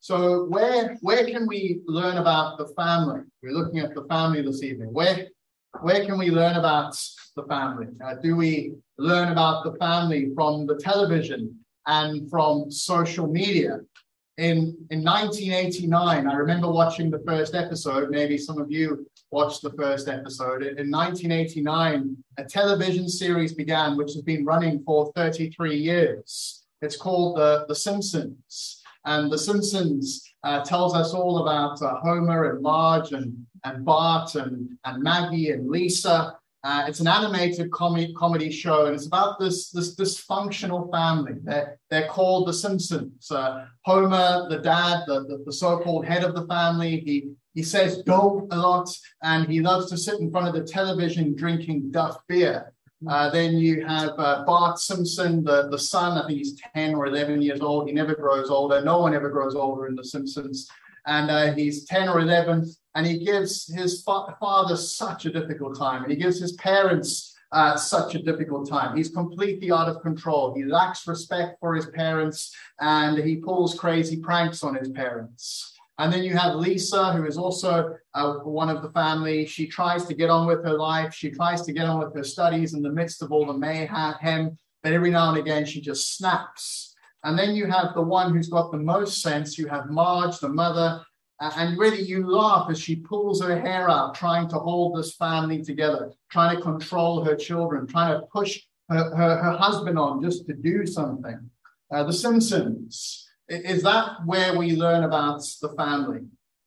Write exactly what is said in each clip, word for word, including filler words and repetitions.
So where where can we learn about the family? We're looking at the family this evening. Where where can we learn about the family? Uh, do we learn about the family from the television and from social media? In in nineteen eighty-nine, I remember watching the first episode. Maybe some of you watched the first episode. In nineteen eighty-nine, a television series began, which has been running for thirty-three years. It's called The, the Simpsons. And The Simpsons uh, tells us all about uh, Homer and Marge and, and Bart and, and Maggie and Lisa. Uh, it's an animated com- comedy show, and it's about this, this dysfunctional family. They're, they're called The Simpsons. Uh, Homer, the dad, the, the, the so-called head of the family, he, he says dope a lot, and he loves to sit in front of the television drinking Duff beer. Uh, then you have uh, Bart Simpson, the, the son. I think he's ten or eleven years old. He never grows older. No one ever grows older in The Simpsons. And uh, he's ten or eleven, and he gives his fa- father such a difficult time. And he gives his parents uh, such a difficult time. He's completely out of control. He lacks respect for his parents, and he pulls crazy pranks on his parents. And then you have Lisa, who is also uh, one of the family. She tries to get on with her life. She tries to get on with her studies in the midst of all the mayhem. But every now and again, she just snaps. And then you have the one who's got the most sense. You have Marge, the mother. Uh, and really, you laugh as she pulls her hair out, trying to hold this family together, trying to control her children, trying to push her, her, her husband on just to do something. Uh, the Simpsons. Is that where we learn about the family?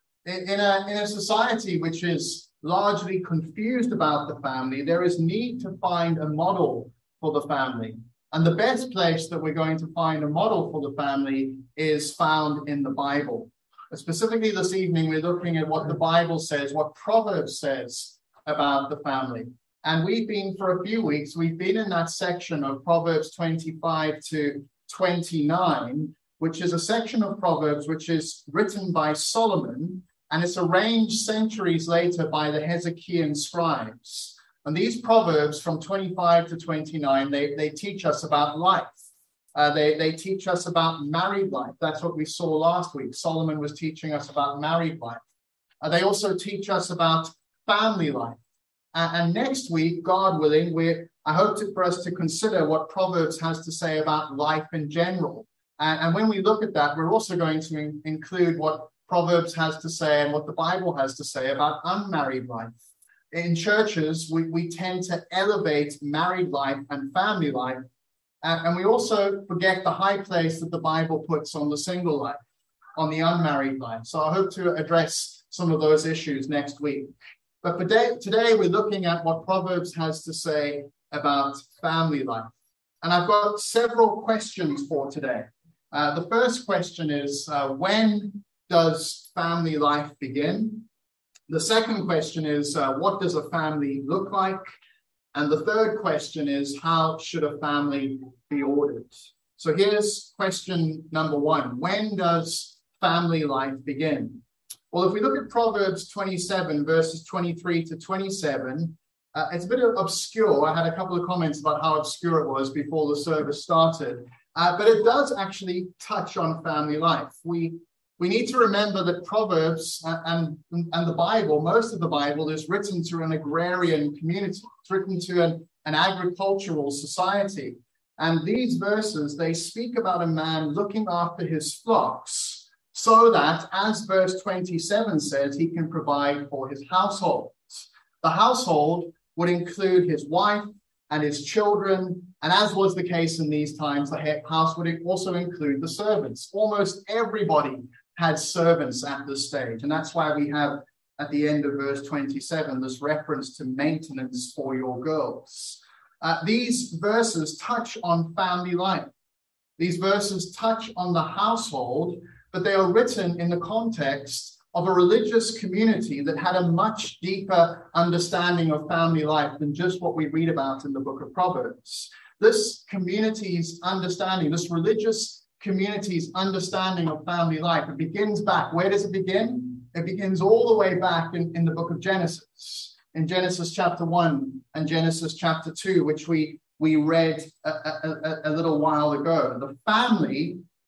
In a, in a society which is largely confused about the family, there is need to find a model for the family. And the best place that we're going to find a model for the family is found in the Bible. Specifically this evening, we're looking at what the Bible says, what Proverbs says about the family. And we've been, for a few weeks, we've been in that section of Proverbs twenty-five to twenty-nine, which is a section of Proverbs which is written by Solomon, and it's arranged centuries later by the Hezekiah scribes. And these Proverbs from twenty-five to twenty-nine, they, they teach us about life. Uh, they, they teach us about married life. That's what we saw last week. Solomon was teaching us about married life. Uh, they also teach us about family life. Uh, and next week, God willing, we're, I hope to, for us to consider what Proverbs has to say about life in general. And, and when we look at that, we're also going to in, include what Proverbs has to say and what the Bible has to say about unmarried life. In churches, we, we tend to elevate married life and family life. Uh, and we also forget the high place that the Bible puts on the single life, on the unmarried life. So I hope to address some of those issues next week. But for day, today, we're looking at what Proverbs has to say about family life. And I've got several questions for today. Uh, the first question is, uh, when does family life begin? The second question is, uh, what does a family look like? And the third question is, how should a family be ordered? So here's question number one. When does family life begin? Well, if we look at Proverbs twenty-seven, verses twenty-three to twenty-seven, uh, it's a bit obscure. I had a couple of comments about how obscure it was before the service started. Uh, but it does actually touch on family life. We we need to remember that Proverbs and, and the Bible, most of the Bible, is written to an agrarian community. It's written to an, an agricultural society. And these verses, they speak about a man looking after his flocks so that, as verse twenty-seven says, he can provide for his household. The household would include his wife and his children, and as was the case in these times, the house would also include the servants. Almost everybody had servants at this stage, and that's why we have, at the end of verse twenty-seven, this reference to maintenance for your girls. Uh, these verses touch on family life. These verses touch on the household, but they are written in the context of a religious community that had a much deeper understanding of family life than just what we read about in the book of Proverbs. This community's understanding, this religious community's understanding of family life, it begins back. Where does it begin? It begins all the way back in, in the book of Genesis. In Genesis chapter one and Genesis chapter two, which we, we read a, a, a little while ago. The family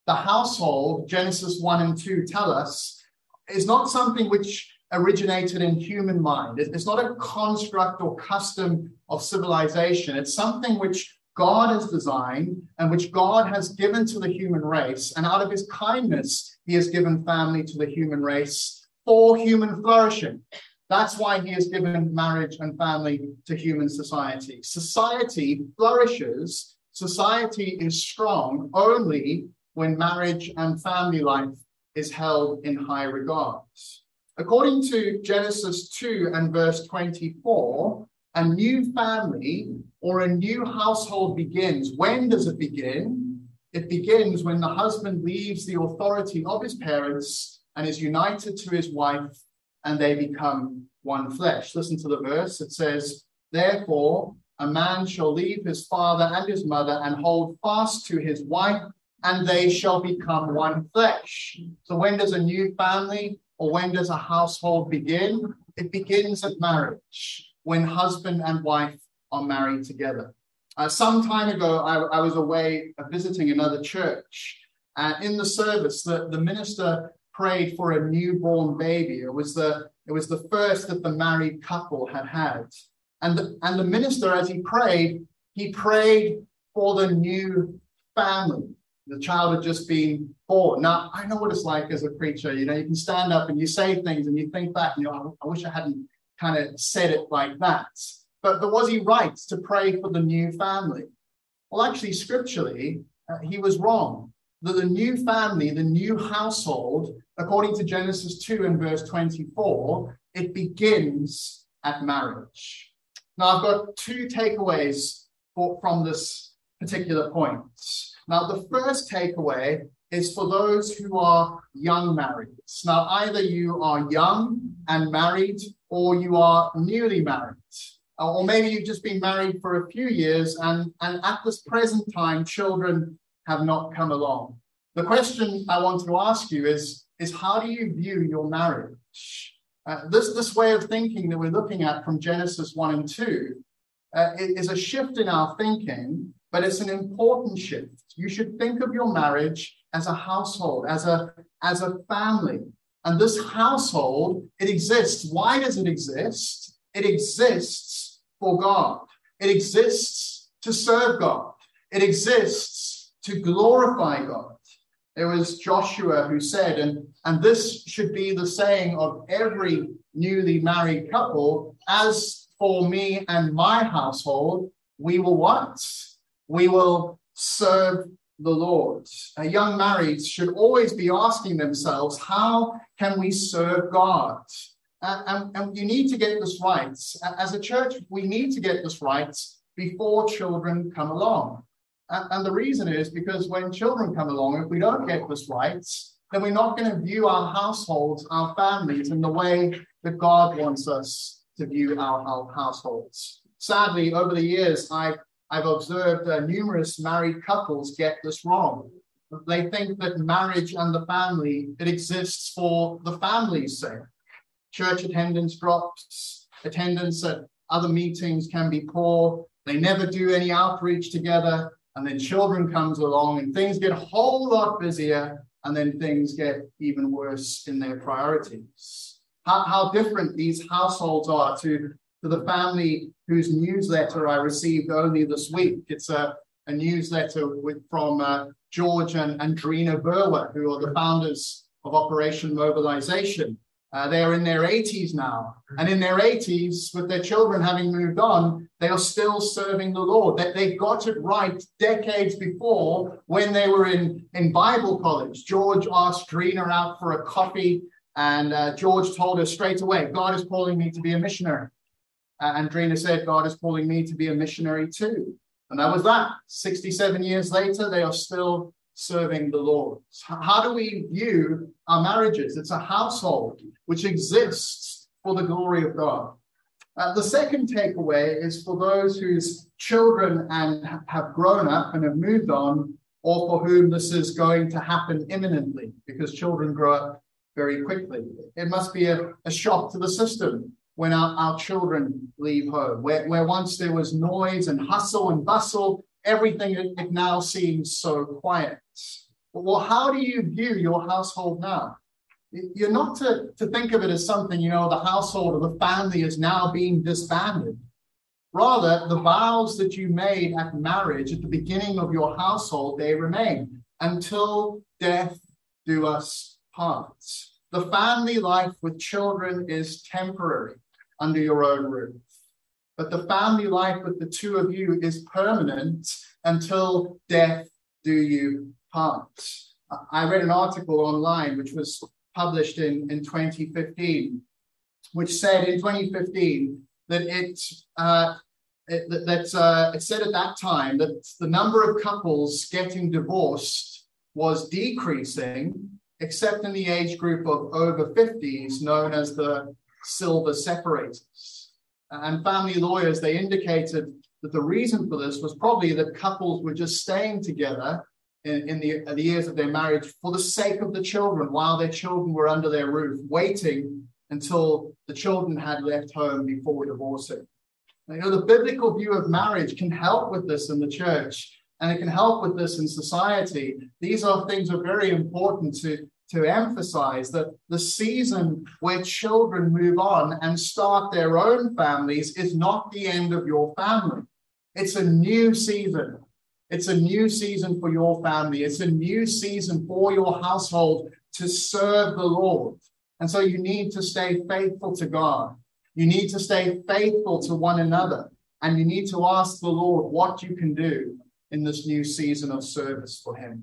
the household, Genesis one and two tell us, is not something which originated in human mind. It's not a construct or custom of civilization. It's something which God has designed and which God has given to the human race. And out of his kindness, he has given family to the human race for human flourishing. That's why he has given marriage and family to human society. Society flourishes, society is strong only when marriage and family life is held in high regard. According to Genesis two and verse twenty-four, a new family or a new household begins. When does it begin? It begins when the husband leaves the authority of his parents and is united to his wife, and they become one flesh. Listen to the verse. It says, therefore, a man shall leave his father and his mother and hold fast to his wife, and they shall become one flesh. So when does a new family or when does a household begin? It begins at marriage, when husband and wife are married together. Uh, some time ago, I, I was away uh, visiting another church. And in the service, the, the minister prayed for a newborn baby. It was the, it was the first that the married couple had had. And the, and the minister, as he prayed, he prayed for the new family. The child had just been born. Now, I know what it's like as a preacher. You know, you can stand up and you say things and you think back, and you know, I, I wish I hadn't kind of said it like that. But, but was he right to pray for the new family? Well, actually, scripturally, uh, he was wrong. That the new family, the new household, according to Genesis two and verse twenty-four, it begins at marriage. Now, I've got two takeaways for, from this particular point. Now, the first takeaway is for those who are young marrieds. Now, either you are young and married or you are newly married. Or maybe you've just been married for a few years and, and at this present time, children have not come along. The question I want to ask you is, is how do you view your marriage? Uh, this, this way of thinking that we're looking at from Genesis one and two uh, is a shift in our thinking, but it's an important shift. You should think of your marriage as a household, as a, as a family. And this household, it exists. Why does it exist? It exists for God. It exists to serve God. It exists to glorify God. There was Joshua who said, and, and this should be the saying of every newly married couple, as for me and my household, we will what? We will serve the Lord. Uh, young marrieds should always be asking themselves, how can we serve God? Uh, and, and you need to get this right. As a church, we need to get this right before children come along. And, and the reason is because when children come along, if we don't get this right, then we're not going to view our households, our families, in the way that God wants us to view our, our households. Sadly, over the years, I've I've observed uh, numerous married couples get this wrong. They think that marriage and the family, it exists for the family's sake. Church attendance drops, attendance at other meetings can be poor. They never do any outreach together. And then children comes along and things get a whole lot busier. And then things get even worse in their priorities. How, how different these households are to to the family whose newsletter I received only this week. It's a, a newsletter with, from uh, George and Andrina Burwer, who are the founders of Operation Mobilization. Uh, they are in their eighties now. And in their eighties, with their children having moved on, they are still serving the Lord. That they got it right decades before when they were in, in Bible college. George asked Drina out for a coffee, and uh, George told her straight away, God is calling me to be a missionary. Uh, and Drina said, God is calling me to be a missionary too. And that was that. sixty-seven years later, they are still serving the Lord. How do we view our marriages? It's a household which exists for the glory of God. Uh, the second takeaway is for those whose children and have grown up and have moved on, or for whom this is going to happen imminently, because children grow up very quickly. It must be a, a shock to the system when our, our children leave home, where, where once there was noise and hustle and bustle, everything, it, it now seems so quiet. Well, how do you view your household now? You're not to, to think of it as something, you know, the household or the family is now being disbanded. Rather, the vows that you made at marriage, at the beginning of your household, they remain until death do us part. The family life with children is temporary under your own roof. But the family life with the two of you is permanent until death do you part. I read an article online which was published in, in twenty fifteen, which said in twenty fifteen that it, uh, it that uh, it said at that time that the number of couples getting divorced was decreasing, except in the age group of over fifties, known as the silver separators. And family lawyers, they indicated that the reason for this was probably that couples were just staying together in, in the, the years of their marriage for the sake of the children, while their children were under their roof, waiting until the children had left home before divorcing. You know, the biblical view of marriage can help with this in the church, and it can help with this in society. These are things that are very important to, to emphasize, that the season where children move on and start their own families is not the end of your family. It's a new season. It's a new season for your family. It's a new season for your household to serve the Lord. And so you need to stay faithful to God. You need to stay faithful to one another. And you need to ask the Lord what you can do in this new season of service for him.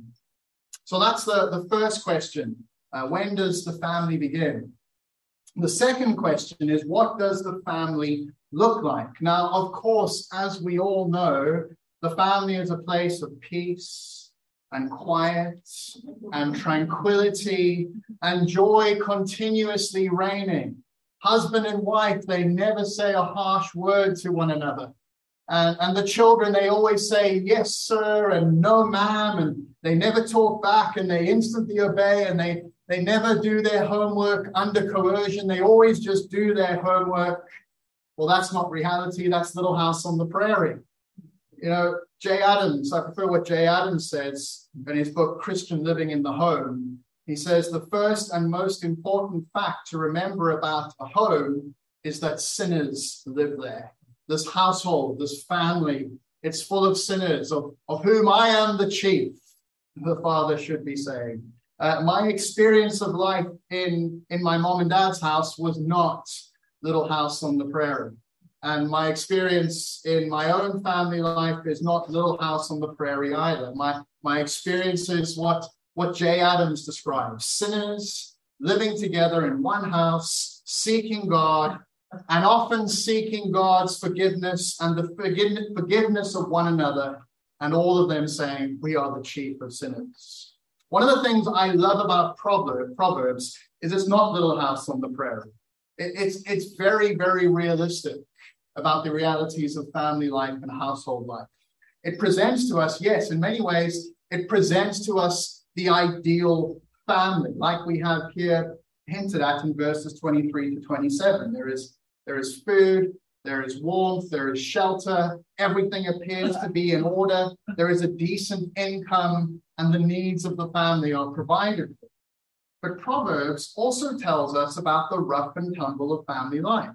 So that's the, the first question. Uh, when does the family begin? The second question is, what does the family look like? Now, of course, as we all know, the family is a place of peace and quiet and tranquility and joy continuously reigning. Husband and wife, they never say a harsh word to one another. And, and the children, they always say, yes, sir, and no, ma'am, and they never talk back, and they instantly obey, and they, they never do their homework under coercion. They always just do their homework. Well, that's not reality. That's Little House on the Prairie. You know, Jay Adams, I prefer what Jay Adams says in his book, Christian Living in the Home. He says, the first and most important fact to remember about a home is that sinners live there. This household, this family, it's full of sinners, of, of whom I am the chief, the father should be saying. Uh, my experience of life in, in my mom and dad's house was not Little House on the Prairie. And my experience in my own family life is not Little House on the Prairie either. My, my experience is what, what Jay Adams describes. Sinners living together in one house, seeking God, and often seeking God's forgiveness and the forgiveness of one another, and all of them saying, we are the chief of sinners. One of the things I love about Proverbs is it's not Little House on the Prairie. It, it's, it's very, very realistic about the realities of family life and household life. It presents to us, yes, in many ways, it presents to us the ideal family, like we have here hinted at in verses twenty-three to twenty-seven. There is There is food, there is warmth, there is shelter, everything appears to be in order, there is a decent income, and the needs of the family are provided for. But Proverbs also tells us about the rough and tumble of family life.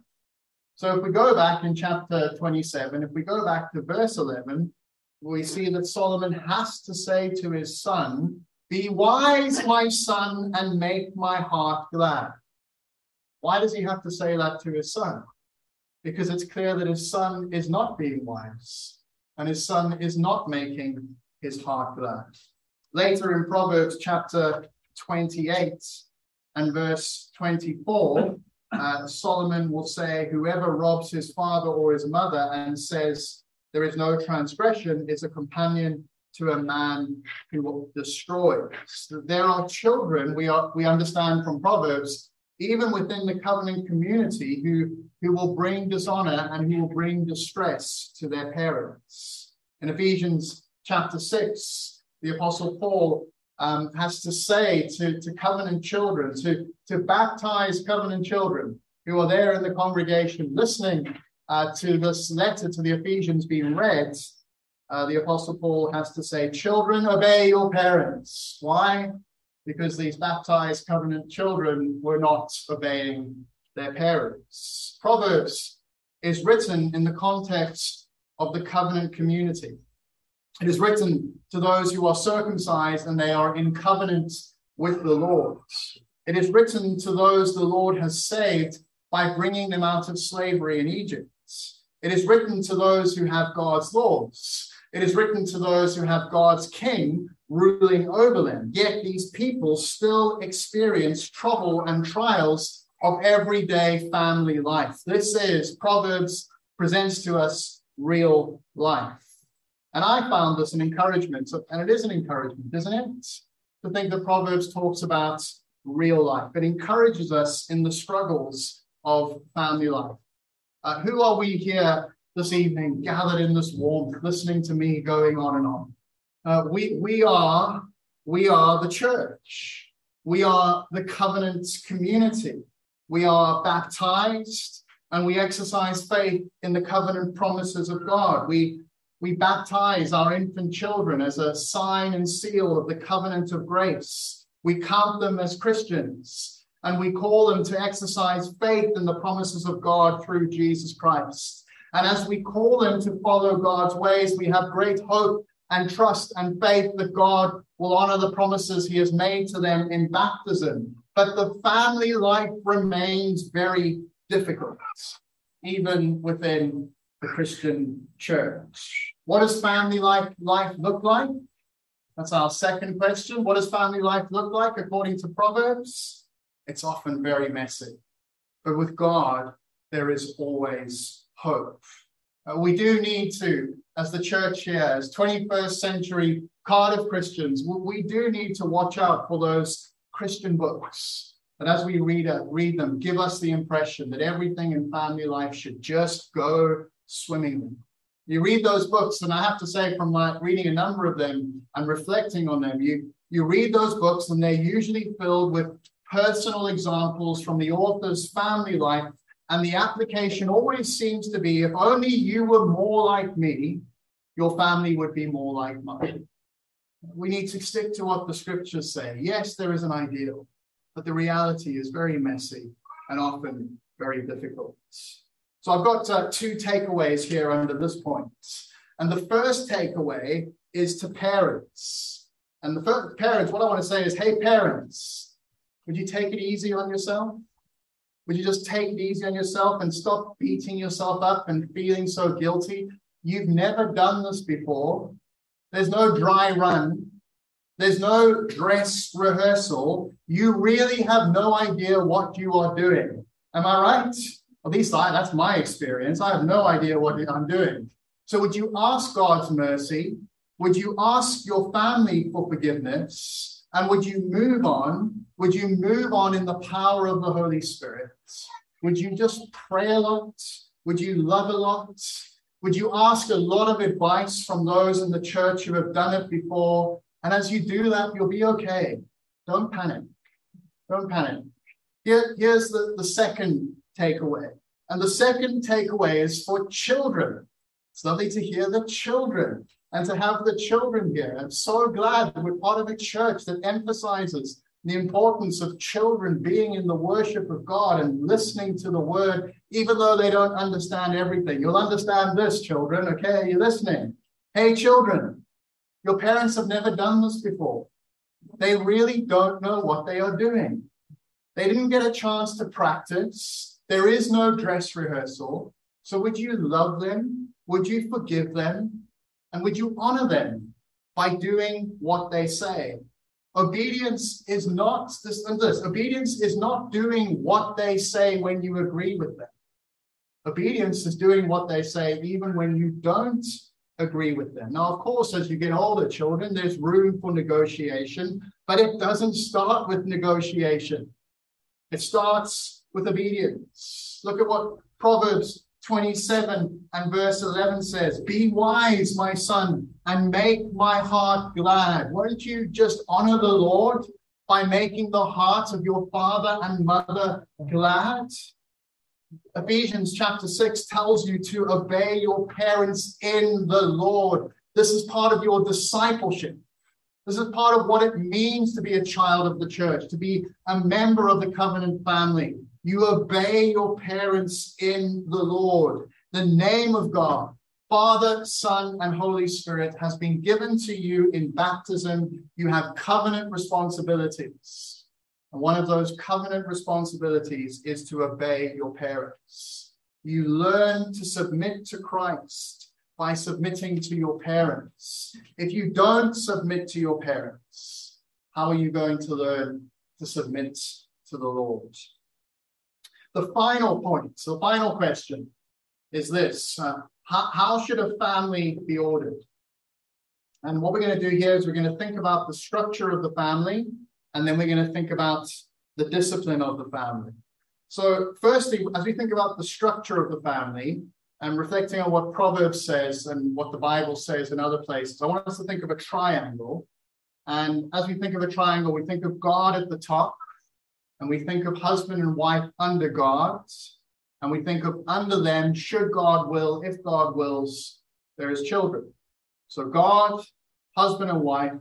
So if we go back in chapter twenty-seven, if we go back to verse eleven, we see that Solomon has to say to his son, be wise, my son, and make my heart glad. Why does he have to say that to his son? Because it's clear that his son is not being wise, and his son is not making his heart glad. Later in Proverbs chapter twenty-eight and verse twenty-four, uh, Solomon will say, whoever robs his father or his mother and says there is no transgression is a companion to a man who will destroy. So there are children, we are we understand from Proverbs, even within the covenant community, who, who will bring dishonor and who will bring distress to their parents. In Ephesians chapter six, the Apostle Paul um, has to say to, to covenant children, to, to baptize covenant children who are there in the congregation listening uh, to this letter to the Ephesians being read, uh, the Apostle Paul has to say, children, obey your parents. Why? Because these baptized covenant children were not obeying their parents. Proverbs is written in the context of the covenant community. It is written to those who are circumcised and they are in covenant with the Lord. It is written to those the Lord has saved by bringing them out of slavery in Egypt. It is written to those who have God's laws. It is written to those who have God's king ruling over them. Yet these people still experience trouble and trials of everyday family life. This is, Proverbs presents to us real life. And I found this an encouragement, and it is an encouragement, isn't it? To think that Proverbs talks about real life. It encourages us in the struggles of family life. Uh, who are we here this evening, gathered in this warmth, listening to me going on and on? Uh, we we are we are the church. We are the covenant community. We are baptized and we exercise faith in the covenant promises of God. We we baptize our infant children as a sign and seal of the covenant of grace. We count them as Christians and we call them to exercise faith in the promises of God through Jesus Christ. And as we call them to follow God's ways, we have great hope and trust and faith that God will honor the promises he has made to them in baptism. But the family life remains very difficult, even within the Christian church. What does family life, life look like? That's our second question. What does family life look like according to Proverbs? It's often very messy. But with God, there is always hope. Uh, we do need to, as the church here, as twenty-first century Cardiff Christians, we do need to watch out for those Christian books that as we read, uh, read them, give us the impression that everything in family life should just go swimmingly. You read those books, and I have to say from my reading a number of them and reflecting on them, you, you read those books and they're usually filled with personal examples from the author's family life. And the application always seems to be, if only you were more like me, your family would be more like mine. We need to stick to what the scriptures say. Yes, there is an ideal, but the reality is very messy and often very difficult. So I've got uh, two takeaways here under this point. And the first takeaway is to parents. And the first, parents, what I want to say is, hey, parents, would you take it easy on yourself? Would you just take it easy on yourself and stop beating yourself up and feeling so guilty? You've never done this before. There's no dry run. There's no dress rehearsal. You really have no idea what you are doing. Am I right? At least I, that's my experience. I have no idea what I'm doing. So would you ask God's mercy? Would you ask your family for forgiveness? And would you move on? Would you move on in the power of the Holy Spirit? Would you just pray a lot? Would you love a lot? Would you ask a lot of advice from those in the church who have done it before? And as you do that, you'll be okay. Don't panic. Don't panic. Here, here's the, the second takeaway. And the second takeaway is for children. It's lovely to hear the children and to have the children here. I'm so glad that we're part of a church that emphasizes the importance of children being in the worship of God and listening to the word, even though they don't understand everything. You'll understand this, children. Okay, are you listening? Hey, children, your parents have never done this before. They really don't know what they are doing. They didn't get a chance to practice. There is no dress rehearsal. So would you love them? Would you forgive them? And would you honor them by doing what they say? Obedience is not this, and this. Obedience is not doing what they say when you agree with them. Obedience is doing what they say even when you don't agree with them. Now, of course, as you get older, children, there's room for negotiation, but it doesn't start with negotiation. It starts with obedience. Look at what Proverbs twenty-seven and verse eleven says. Be wise, my son, and make my heart glad. Won't you just honor the Lord by making the hearts of your father and mother glad? Ephesians chapter six tells you to obey your parents in the Lord. This is part of your discipleship. This is part of what it means to be a child of the church, to be a member of the covenant family. You obey your parents in the Lord. The name of God, Father, Son, and Holy Spirit, has been given to you in baptism. You have covenant responsibilities. And one of those covenant responsibilities is to obey your parents. You learn to submit to Christ by submitting to your parents. If you don't submit to your parents, how are you going to learn to submit to the Lord? The final point, so the final question is this. Uh, how, how should a family be ordered? And what we're going to do here is we're going to think about the structure of the family, and then we're going to think about the discipline of the family. So firstly, as we think about the structure of the family, and reflecting on what Proverbs says and what the Bible says in other places, I want us to think of a triangle. And as we think of a triangle, we think of God at the top, and we think of husband and wife under God, and we think of under them, should God will, if God wills, there is children. So God, husband and wife,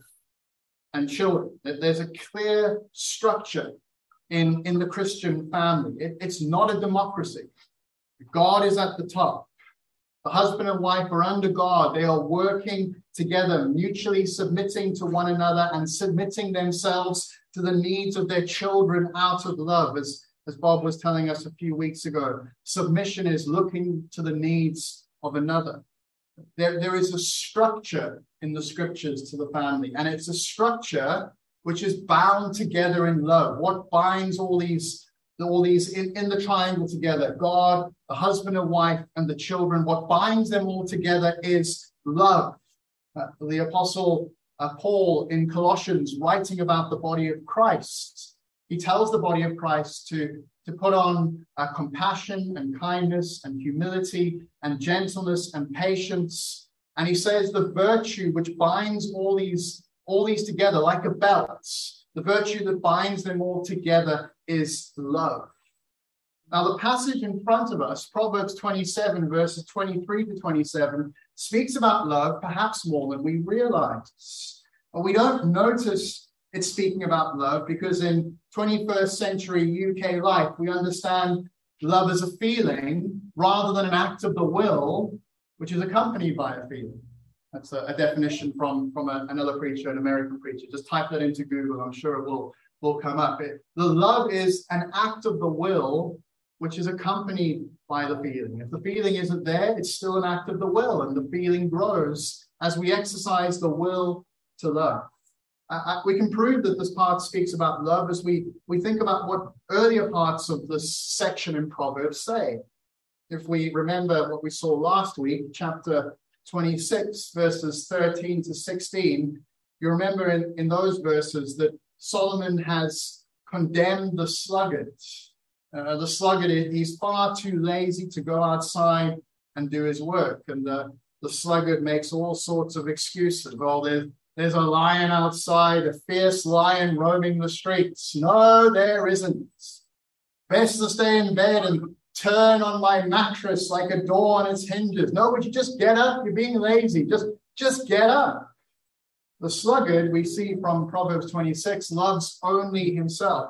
and children. There's a clear structure in, in the Christian family. It, it's not a democracy. God is at the top. The husband and wife are under God. They are working together, mutually submitting to one another and submitting themselves to the needs of their children out of love. As, as Bob was telling us a few weeks ago, submission is looking to the needs of another. There, there is a structure in the scriptures to the family, and it's a structure which is bound together in love. What binds all these all these in, in the triangle together? God, the husband and wife, and the children. What binds them all together is love. Uh, the apostle uh, Paul in Colossians, writing about the body of Christ, he tells the body of Christ to, to put on uh, compassion and kindness and humility and gentleness and patience. And he says the virtue which binds all these, all these together like a belt, the virtue that binds them all together is love. Now, the passage in front of us, Proverbs twenty-seven, verses twenty-three to twenty-seven, speaks about love perhaps more than we realize. But we don't notice it speaking about love because in twenty-first century U K life, we understand love as a feeling rather than an act of the will, which is accompanied by a feeling. That's a, a definition from, from a, another preacher, an American preacher. Just type that into Google. I'm sure it will, will come up. It, the love is an act of the will, which is accompanied by the feeling. If the feeling isn't there, it's still an act of the will, and the feeling grows as we exercise the will to love. Uh, we can prove that this part speaks about love as we, we think about what earlier parts of this section in Proverbs say. If we remember what we saw last week, chapter twenty-six, verses thirteen to sixteen, you remember in, in those verses that Solomon has condemned the sluggard. Uh, the sluggard, he's far too lazy to go outside and do his work. And the, the sluggard makes all sorts of excuses. Well, there's, there's a lion outside, a fierce lion roaming the streets. No, there isn't. Best to stay in bed and turn on my mattress like a door on its hinges. No, would you just get up? You're being lazy. Just, just get up. The sluggard, we see from Proverbs twenty-six, loves only himself.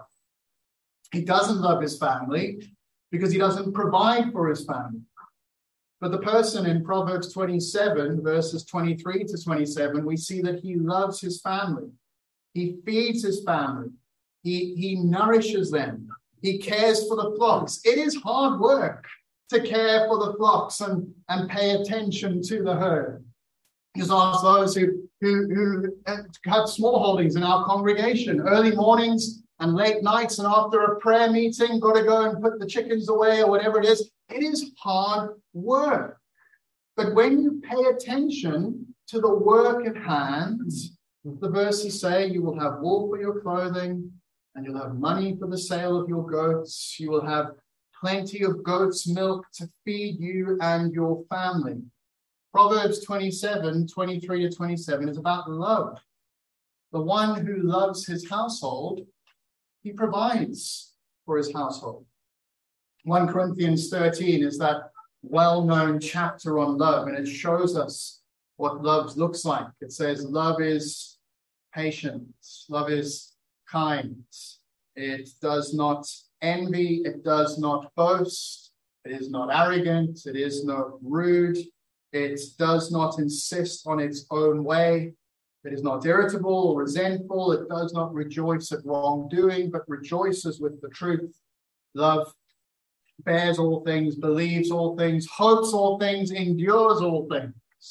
He doesn't love his family because he doesn't provide for his family. But the person in Proverbs twenty-seven, verses twenty-three to twenty-seven, we see that he loves his family. He feeds his family. He, he nourishes them. He cares for the flocks. It is hard work to care for the flocks and, and pay attention to the herd. Just ask those who, who, who have small holdings in our congregation, early mornings and late nights, and after a prayer meeting, got to go and put the chickens away or whatever it is. It is hard work. But when you pay attention to the work at hand, the verses say you will have wool for your clothing, and you'll have money for the sale of your goats. You will have plenty of goat's milk to feed you and your family. Proverbs twenty-seven, twenty-three to twenty-seven is about love. The one who loves his household, he provides for his household. First Corinthians thirteen is that well-known chapter on love, and it shows us what love looks like. It says love is patient, love is kind. It does not envy, it does not boast, it is not arrogant, it is not rude, it does not insist on its own way, it is not irritable or resentful, it does not rejoice at wrongdoing, but rejoices with the truth. Love bears all things, believes all things, hopes all things, endures all things.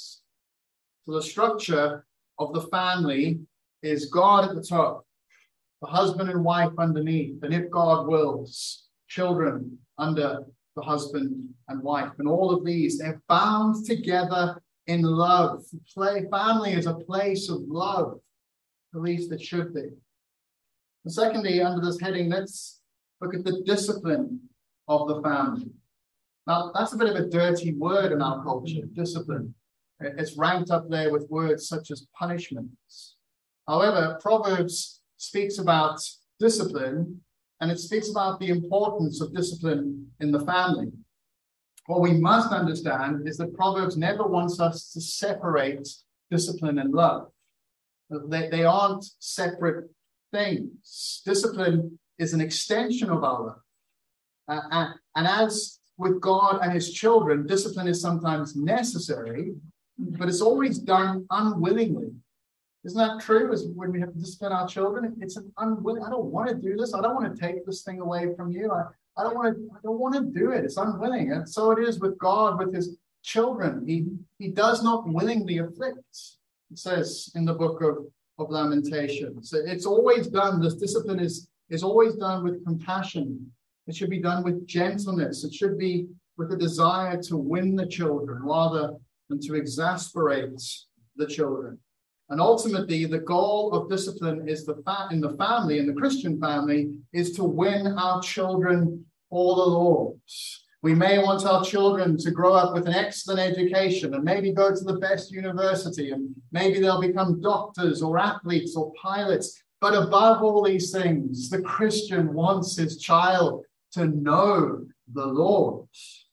So the structure of the family is God at the top, the husband and wife underneath, and if God wills, children under the husband and wife. And all of these, they're bound together in love. Play, family is a place of love, at least it should be. And secondly, under this heading, let's look at the discipline of the family. Now, that's a bit of a dirty word in our culture, discipline. It's ranked up there with words such as punishments. However, Proverbs speaks about discipline, and it speaks about the importance of discipline in the family. What we must understand is that Proverbs never wants us to separate discipline and love. They, they aren't separate things. Discipline is an extension of our love. Uh, and, and as with God and his children, discipline is sometimes necessary, but it's always done unwillingly. Isn't that true? As when we have to discipline our children, it's an unwilling. I don't want to do this. I don't want to take this thing away from you. I, I don't want to. I don't want to do it. It's unwilling, and so it is with God, with his children. He he does not willingly afflict. It says in the book of of Lamentations. It's always done. This discipline is is always done with compassion. It should be done with gentleness. It should be with a desire to win the children rather than to exasperate the children. And ultimately, the goal of discipline is the fa- in the family, in the Christian family, is to win our children for the Lord. We may want our children to grow up with an excellent education and maybe go to the best university, and maybe they'll become doctors or athletes or pilots. But above all these things, the Christian wants his child to know the Lord.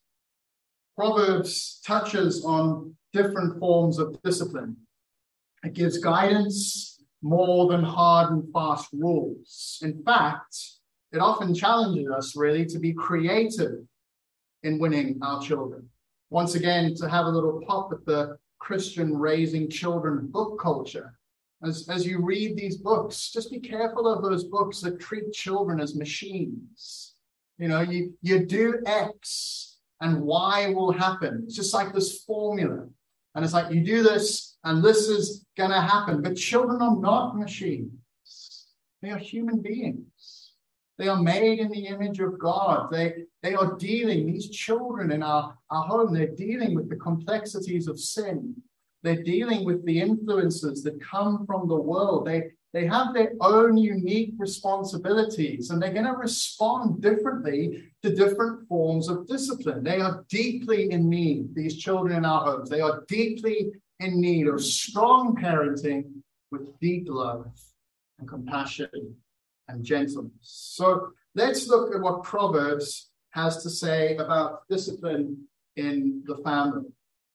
Proverbs touches on different forms of discipline. It gives guidance more than hard and fast rules. In fact, it often challenges us really to be creative in winning our children. Once again, to have a little pop at the Christian raising children book culture. As, as you read these books, just be careful of those books that treat children as machines. You know, you, you do X and Y will happen. It's just like this formula. And it's like, you do this, and this is going to happen. But children are not machines. They are human beings. They are made in the image of God. They, they are dealing, these children in our, our home, they're dealing with the complexities of sin. They're dealing with the influences that come from the world. They, they have their own unique responsibilities, and they're going to respond differently to different forms of discipline. They are deeply in need, these children in our homes. They are deeply in need of strong parenting with deep love and compassion and gentleness. So let's look at what Proverbs has to say about discipline in the family.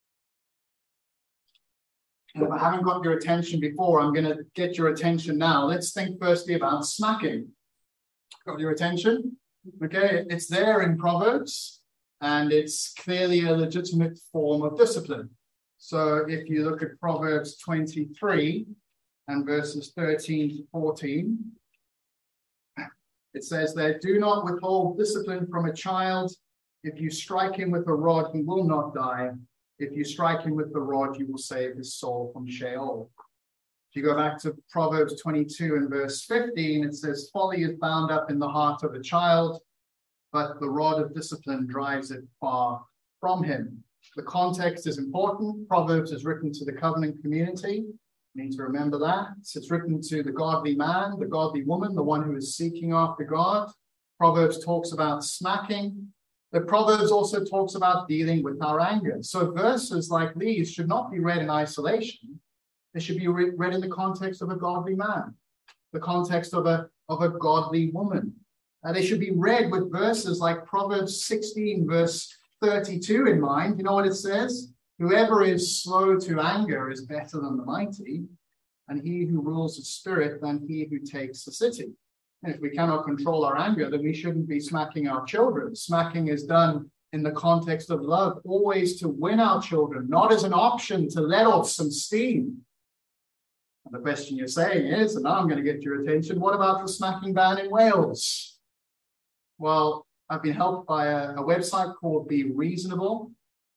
And if I haven't got your attention before, I'm going to get your attention now. Let's think firstly about smacking. Got your attention? Okay, it's there in Proverbs, and it's clearly a legitimate form of discipline. So if you look at Proverbs twenty-three and verses thirteen to fourteen, it says there, do not withhold discipline from a child. If you strike him with a rod, he will not die. If you strike him with the rod, you will save his soul from Sheol. If you go back to Proverbs twenty-two and verse fifteen, it says, folly is bound up in the heart of a child, but the rod of discipline drives it far from him. The context is important. Proverbs is written to the covenant community. You need to remember that. It's written to the godly man, the godly woman, the one who is seeking after God. Proverbs talks about smacking. The Proverbs also talks about dealing with our anger. So verses like these should not be read in isolation. They should be re- read in the context of a godly man, the context of a, of a godly woman. Uh, they should be read with verses like Proverbs sixteen, verse thirty-two in mind. You know what it says? Whoever is slow to anger is better than the mighty, and he who rules the spirit than he who takes the city. And if we cannot control our anger, then we shouldn't be smacking our children. Smacking is done in the context of love, always to win our children, not as an option to let off some steam. And the question you're saying is, and now I'm going to get your attention, what about the smacking ban in Wales? Well, I've been helped by a, a website called Be Reasonable,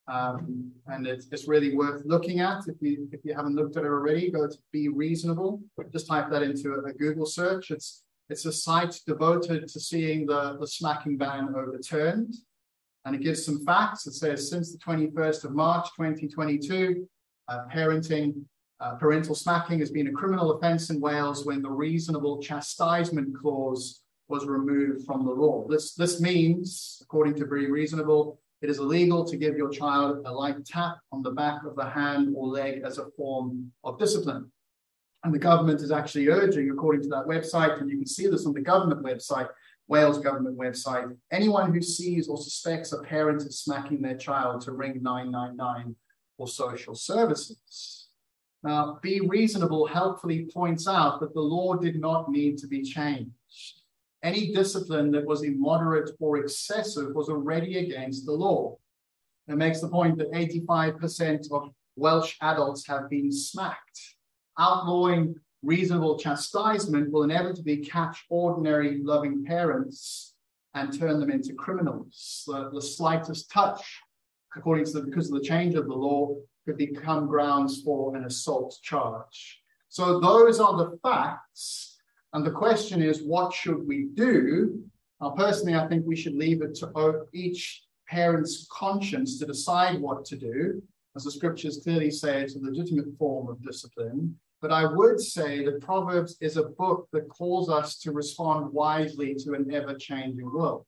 um, and it's, it's really worth looking at. If you if you haven't looked at it already, go to Be Reasonable. Just type that into a, a Google search. It's it's a site devoted to seeing the, the smacking ban overturned. And it gives some facts. It says since the twenty-first of March, twenty twenty-two, uh, parenting, uh, parental smacking has been a criminal offence in Wales when the reasonable chastisement clause was removed from the law. This, this means, according to Be Reasonable, it is illegal to give your child a light tap on the back of the hand or leg as a form of discipline. And the government is actually urging, according to that website, and you can see this on the government website, Wales government website, anyone who sees or suspects a parent is smacking their child to ring nine nine nine or social services. Now, Be Reasonable helpfully points out that the law did not need to be changed. Any discipline that was immoderate or excessive was already against the law. It makes the point that eighty-five percent of Welsh adults have been smacked. Outlawing reasonable chastisement will inevitably catch ordinary loving parents and turn them into criminals. The, the slightest touch, according to the, because of the change of the law, could become grounds for an assault charge. So those are the facts. And the question is, what should we do? Now, personally, I think we should leave it to each parent's conscience to decide what to do. As the scriptures clearly say, it's a legitimate form of discipline. But I would say that Proverbs is a book that calls us to respond wisely to an ever-changing world.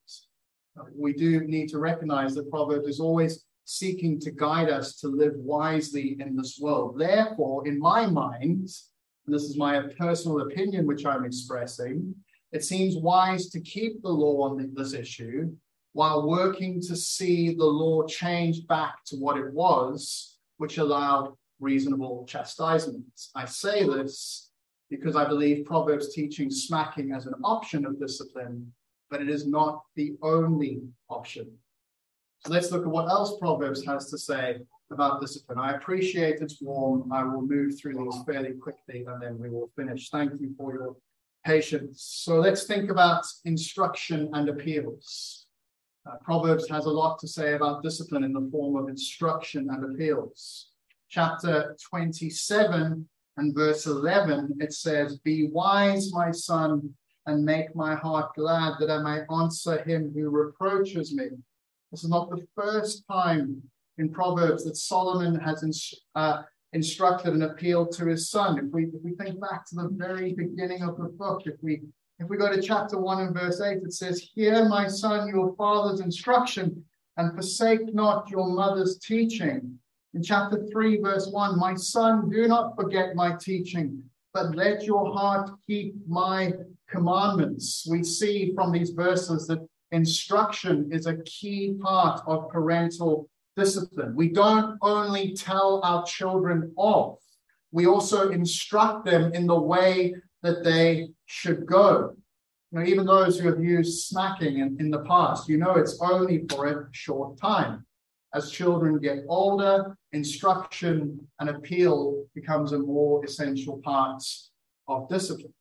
We do need to recognize that Proverbs is always seeking to guide us to live wisely in this world. Therefore, in my mind, and this is my personal opinion which I'm expressing, it seems wise to keep the law on this issue while working to see the law change back to what it was, which allowed reasonable chastisement. I say this because I believe Proverbs teaching smacking as an option of discipline, but it is not the only option. So let's look at what else Proverbs has to say about discipline. I appreciate it's warm. I will move through these fairly quickly and then we will finish. Thank you for your patience. So let's think about instruction and appeals. Uh, Proverbs has a lot to say about discipline in the form of instruction and appeals. Chapter twenty-seven and verse eleven, it says, "Be wise, my son, and make my heart glad, that I may answer him who reproaches me." This is not the first time in Proverbs that Solomon has ins- uh, instructed and appealed to his son. If we, if we think back to the very beginning of the book, if we if we go to chapter one and verse eight, it says, "Hear, my son, your father's instruction, and forsake not your mother's teaching." In chapter three, verse one, "My son, do not forget my teaching, but let your heart keep my commandments." We see from these verses that instruction is a key part of parental discipline. We don't only tell our children off, we also instruct them in the way that they should go. You know, even those who have used smacking in, in the past, you know it's only for a short time. As children get older, instruction and appeal becomes a more essential part of discipline.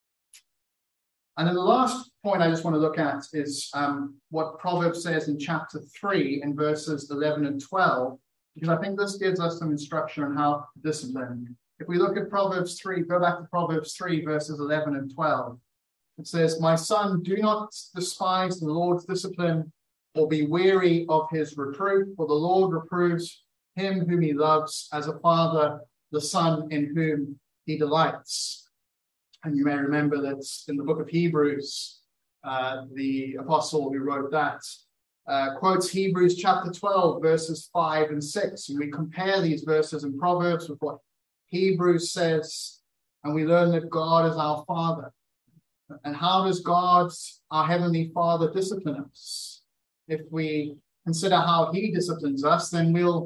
And then the last point I just want to look at is um, what Proverbs says in chapter three in verses eleven and twelve, because I think this gives us some instruction on how to discipline. If we look at Proverbs three, go back to Proverbs three, verses eleven and twelve. It says, "My son, do not despise the Lord's discipline, or be weary of his reproof, for the Lord reproves him whom he loves, as a father the son in whom he delights." And you may remember that in the book of Hebrews, uh, the apostle who wrote that uh, quotes Hebrews chapter twelve, verses five and six. And we compare these verses in Proverbs with what Hebrews says, and we learn that God is our Father. And how does God, our Heavenly Father, discipline us? If we consider how he disciplines us, then we'll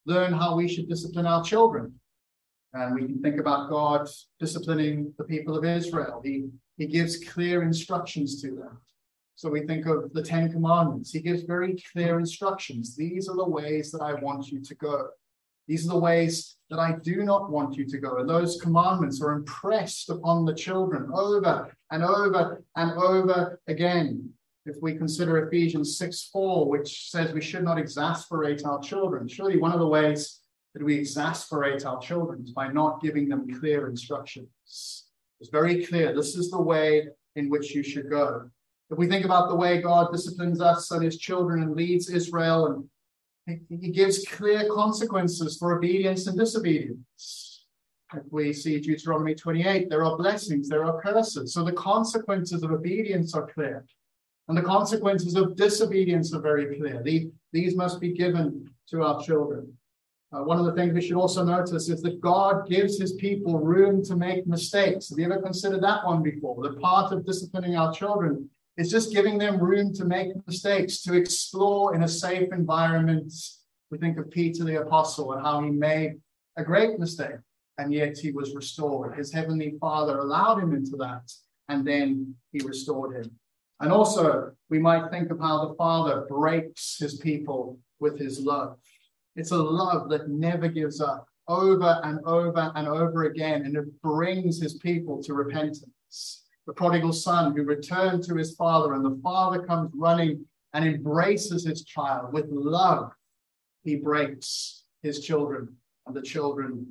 learn how we should discipline our children. And we can think about God disciplining the people of Israel. He, he gives clear instructions to them. So we think of the Ten Commandments. He gives very clear instructions. These are the ways that I want you to go. These are the ways that I do not want you to go. And those commandments are impressed upon the children over and over and over again. If we consider Ephesians six four, which says we should not exasperate our children, surely one of the ways that we exasperate our children is by not giving them clear instructions. It's very clear. This is the way in which you should go. If we think about the way God disciplines us and his children and leads Israel, and he, he gives clear consequences for obedience and disobedience. If we see Deuteronomy twenty-eight, there are blessings, there are curses. So the consequences of obedience are clear. And the consequences of disobedience are very clear. The, these must be given to our children. Uh, one of the things we should also notice is that God gives his people room to make mistakes. Have you ever considered that one before? The part of disciplining our children is just giving them room to make mistakes, to explore in a safe environment. We think of Peter the Apostle and how he made a great mistake, and yet he was restored. His heavenly Father allowed him into that, and then he restored him. And also, we might think of how the Father breaks his people with his love. It's a love that never gives up, over and over and over again, and it brings his people to repentance. The prodigal son who returned to his father, and the father comes running and embraces his child with love. He breaks his children, and the children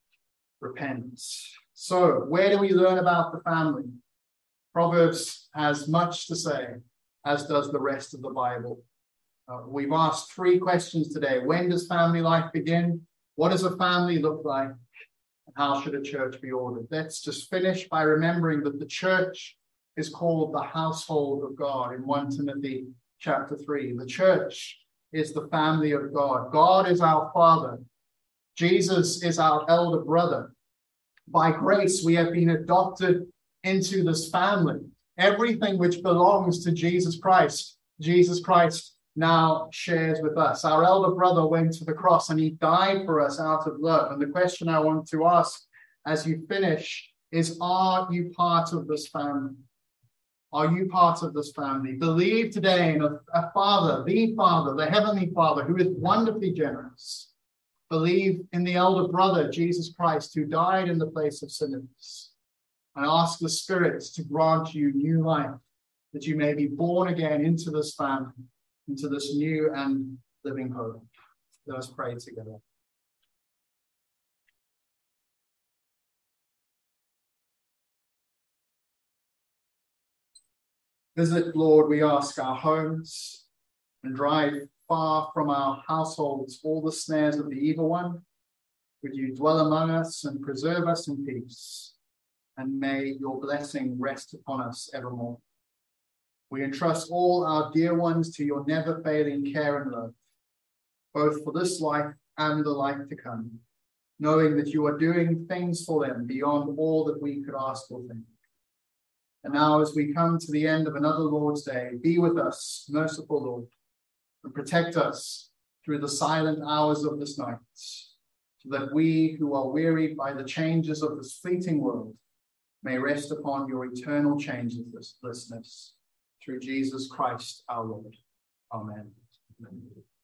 repent. So, where do we learn about the family? Proverbs has much to say, as does the rest of the Bible. Uh, we've asked three questions today. When does family life begin? What does a family look like? And how should a church be ordered? Let's just finish by remembering that the church is called the household of God in First Timothy chapter three. The church is the family of God. God is our Father. Jesus is our elder brother. By grace, we have been adopted into this family. Everything which belongs to Jesus Christ, Jesus Christ now shares with us. Our elder brother went to the cross and he died for us out of love. And the question I want to ask as you finish is, are you part of this family? Are you part of this family? Believe today in a, a Father, the Father, the Heavenly Father, who is wonderfully generous. Believe in the elder brother, Jesus Christ, who died in the place of sinners. And ask the Spirit to grant you new life, that you may be born again into this family, into this new and living hope. Let us pray together. Visit, Lord, we ask, our homes, and drive far from our households all the snares of the evil one. Would you dwell among us and preserve us in peace? And may your blessing rest upon us evermore. We entrust all our dear ones to your never-failing care and love, both for this life and the life to come, knowing that you are doing things for them beyond all that we could ask or think. And now, as we come to the end of another Lord's Day, be with us, merciful Lord, and protect us through the silent hours of this night, so that we who are wearied by the changes of this fleeting world may rest upon your eternal changelessness through Jesus Christ our Lord. Amen. Amen.